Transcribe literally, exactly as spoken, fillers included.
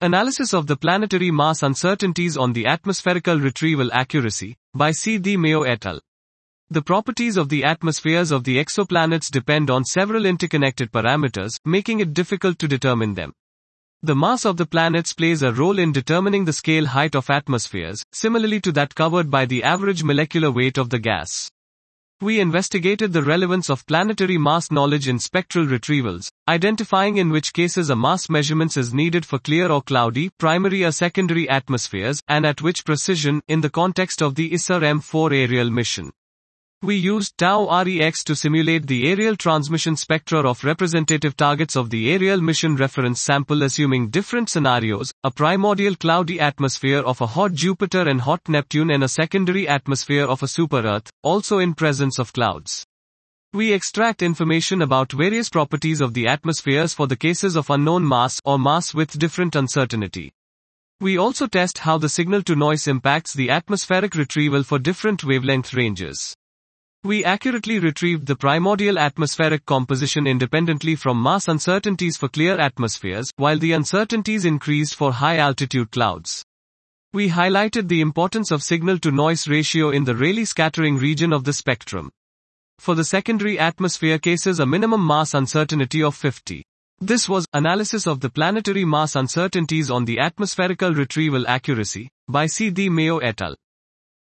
Analysis of the planetary mass uncertainties on the atmospherical retrieval accuracy, by C. D. Mayo et al. The properties of the atmospheres of the exoplanets depend on several interconnected parameters, making it difficult to determine them. The mass of the planets plays a role in determining the scale height of atmospheres, similarly to that covered by the average molecular weight of the gas. We investigated the relevance of planetary mass knowledge in spectral retrievals, identifying in which cases a mass measurement is needed for clear or cloudy, primary or secondary atmospheres, and at which precision, in the context of the I S A R M four aerial mission. We used tau R E X to simulate the aerial transmission spectra of representative targets of the aerial mission reference sample, assuming different scenarios: a primordial cloudy atmosphere of a hot Jupiter and hot Neptune, and a secondary atmosphere of a super-Earth, also in presence of clouds. We extract information about various properties of the atmospheres for the cases of unknown mass or mass with different uncertainty. We also test how the signal-to-noise impacts the atmospheric retrieval for different wavelength ranges. We accurately retrieved the primordial atmospheric composition independently from mass uncertainties for clear atmospheres, while the uncertainties increased for high-altitude clouds. We highlighted the importance of signal-to-noise ratio in the Rayleigh scattering region of the spectrum. For the secondary atmosphere cases, a minimum mass uncertainty of fifty. This was Analysis of the Planetary Mass Uncertainties on the Atmospherical Retrieval Accuracy, by C. D. Mayo et al.